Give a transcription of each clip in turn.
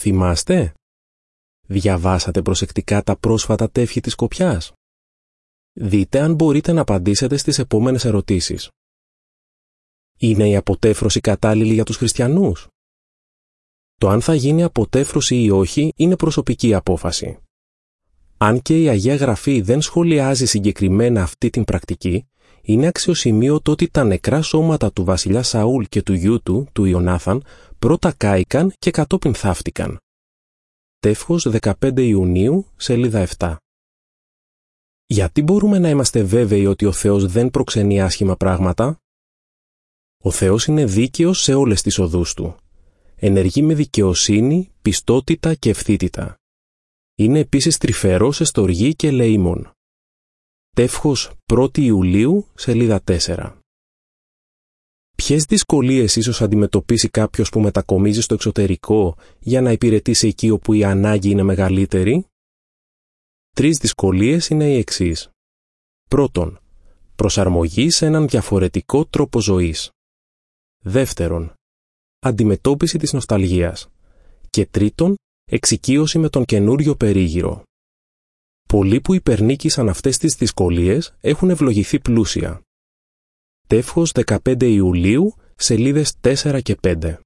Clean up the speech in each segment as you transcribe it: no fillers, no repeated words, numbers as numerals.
Θυμάστε? Διαβάσατε προσεκτικά τα πρόσφατα τεύχη της Σκοπιάς? Δείτε αν μπορείτε να απαντήσετε στις επόμενες ερωτήσεις. Είναι η αποτέφρωση κατάλληλη για τους χριστιανούς? Το αν θα γίνει αποτέφρωση ή όχι είναι προσωπική απόφαση. Αν και η Αγία Γραφή δεν σχολιάζει συγκεκριμένα αυτή την πρακτική, είναι αξιοσημείωτο ότι τα νεκρά σώματα του βασιλιά Σαούλ και του γιού του Ιωνάθαν, πρώτα κάηκαν και κατόπιν θαύτηκαν. Τεύχος 15 Ιουνίου, σελίδα 7. Γιατί μπορούμε να είμαστε βέβαιοι ότι ο Θεός δεν προξενεί άσχημα πράγματα? Ο Θεός είναι δίκαιος σε όλες τις οδούς του. Ενεργεί με δικαιοσύνη, πιστότητα και ευθύτητα. Είναι επίσης τρυφερός σε στοργή και ελεήμων. Τεύχος 1 Ιουλίου, σελίδα 4. Ποιες δυσκολίες ίσως αντιμετωπίσει κάποιος που μετακομίζει στο εξωτερικό για να υπηρετήσει εκεί όπου η ανάγκη είναι μεγαλύτερη? 3 δυσκολίες είναι οι εξής. Πρώτον, προσαρμογή σε έναν διαφορετικό τρόπο ζωής. Δεύτερον, αντιμετώπιση της νοσταλγίας. Και τρίτον, εξοικείωση με τον καινούριο περίγυρο. Πολλοί που υπερνίκησαν αυτές τις δυσκολίες έχουν ευλογηθεί πλούσια. Τεύχος 15 Ιουλίου, σελίδες 4 και 5.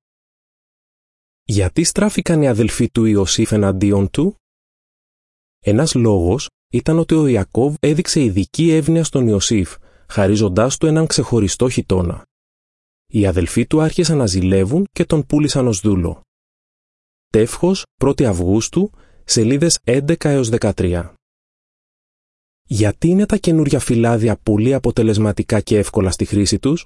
Γιατί στράφηκαν οι αδελφοί του Ιωσήφ εναντίον του? Ένας λόγος ήταν ότι ο Ιακώβ έδειξε ειδική εύνοια στον Ιωσήφ, χαρίζοντάς του έναν ξεχωριστό χιτώνα. Οι αδελφοί του άρχισαν να ζηλεύουν και τον πούλησαν ως δούλο. Τεύχος 1 Αυγούστου, σελίδες 11 έως 13. Γιατί είναι τα καινούρια φυλάδια πολύ αποτελεσματικά και εύκολα στη χρήση τους?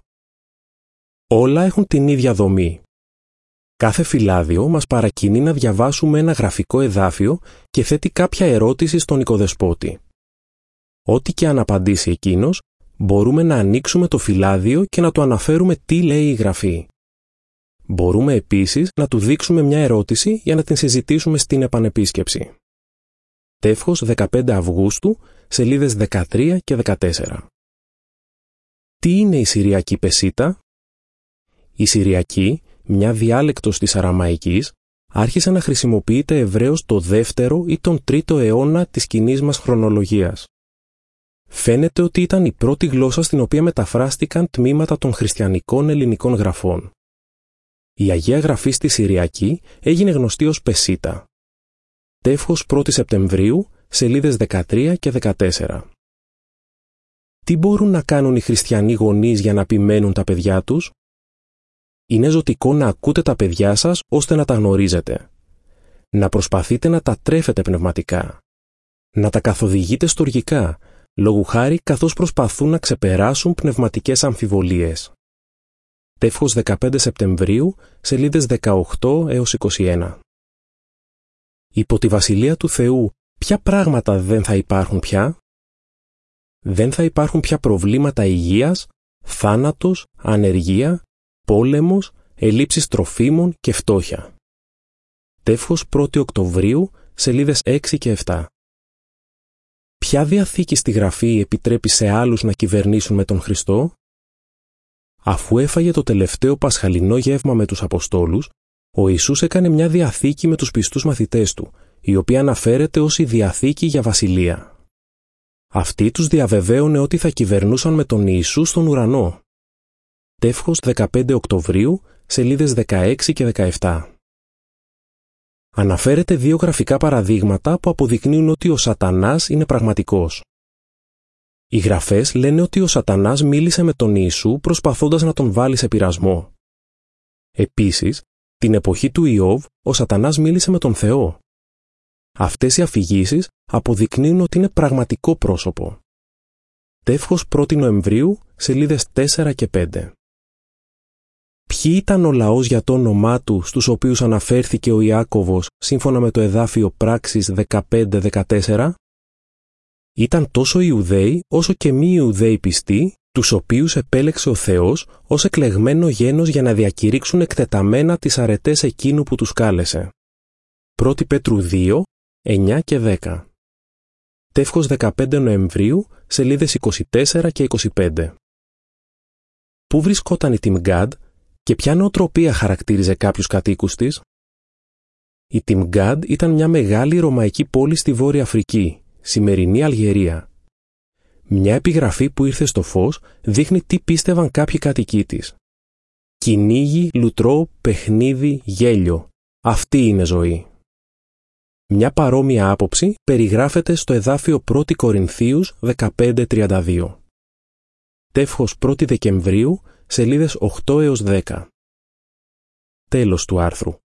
Όλα έχουν την ίδια δομή. Κάθε φυλάδιο μας παρακινεί να διαβάσουμε ένα γραφικό εδάφιο και θέτει κάποια ερώτηση στον οικοδεσπότη. Ό,τι και αν απαντήσει εκείνος, μπορούμε να ανοίξουμε το φυλάδιο και να του αναφέρουμε τι λέει η γραφή. Μπορούμε επίσης να του δείξουμε μια ερώτηση για να την συζητήσουμε στην επανεπίσκεψη. Τεύχος 15 Αυγούστου, σελίδες 13 και 14. Τι είναι η Συριακή Πεσίτα? Η Συριακή, μια διάλεκτος της Αραμαϊκής, άρχισε να χρησιμοποιείται ευρέως το 2ο ή τον 3ο αιώνα της κοινής μας χρονολογίας. Φαίνεται ότι ήταν η πρώτη γλώσσα στην οποία μεταφράστηκαν τμήματα των χριστιανικών ελληνικών γραφών. Η Αγία Γραφή στη Συριακή έγινε γνωστή ως Πεσίτα. Τεύχος 1 Σεπτεμβρίου, σελίδες 13 και 14. Τι μπορούν να κάνουν οι χριστιανοί γονείς για να επιμένουν τα παιδιά τους? Είναι ζωτικό να ακούτε τα παιδιά σας ώστε να τα γνωρίζετε. Να προσπαθείτε να τα τρέφετε πνευματικά. Να τα καθοδηγείτε στοργικά, λόγου χάρη καθώς προσπαθούν να ξεπεράσουν πνευματικές αμφιβολίες. Τεύχος 15 Σεπτεμβρίου, σελίδες 18 έως 21. Υπό τη Βασιλεία του Θεού, ποια πράγματα δεν θα υπάρχουν πια? Δεν θα υπάρχουν πια προβλήματα υγείας, θάνατος, ανεργία, πόλεμος, ελλείψεις τροφίμων και φτώχεια. Τεύχος 1 Οκτωβρίου, σελίδες 6 και 7. Ποια διαθήκη στη Γραφή επιτρέπει σε άλλους να κυβερνήσουν με τον Χριστό? Αφού έφαγε το τελευταίο πασχαλινό γεύμα με τους Αποστόλους, ο Ιησούς έκανε μια διαθήκη με τους πιστούς μαθητές του, η οποία αναφέρεται ως η Διαθήκη για Βασιλεία. Αυτή τους διαβεβαίωνε ότι θα κυβερνούσαν με τον Ιησού στον ουρανό. Τεύχος 15 Οκτωβρίου, σελίδες 16 και 17. Αναφέρεται 2 γραφικά παραδείγματα που αποδεικνύουν ότι ο Σατανάς είναι πραγματικός. Οι γραφές λένε ότι ο Σατανάς μίλησε με τον Ιησού προσπαθώντας να τον βάλει σε πειρασμό. Επίσης, την εποχή του Ιώβ, ο Σατανάς μίλησε με τον Θεό. Αυτές οι αφηγήσεις αποδεικνύουν ότι είναι πραγματικό πρόσωπο. Τεύχος 1 Νοεμβρίου, σελίδες 4 και 5. Ποιοι ήταν ο λαός για το όνομά του στους οποίους αναφέρθηκε ο Ιάκωβος σύμφωνα με το εδάφιο Πράξεις 15-14? Ήταν τόσο Ιουδαίοι όσο και μη Ιουδαίοι πιστοί, τους οποίους επέλεξε ο Θεός ως εκλεγμένο γένος για να διακηρύξουν εκτεταμένα τις αρετές εκείνου που τους κάλεσε. 1 Πέτρου 2, 9 και 10. Τεύχος 15 Νοεμβρίου, σελίδες 24 και 25. Πού βρισκόταν η Τιμγκάντ και ποια νοοτροπία χαρακτήριζε κάποιους κατοίκους της? Η Τιμγκάντ ήταν μια μεγάλη ρωμαϊκή πόλη στη Βόρεια Αφρική, σημερινή Αλγερία. Μια επιγραφή που ήρθε στο φως δείχνει τι πίστευαν κάποιοι κάτοικοι της. Κυνήγι, λουτρό, παιχνίδι, γέλιο. Αυτή είναι ζωή. Μια παρόμοια άποψη περιγράφεται στο εδάφιο 1 Κορινθίους 15-32. Τεύχος 1 Δεκεμβρίου, σελίδες 8 έως 10. Τέλος του άρθρου.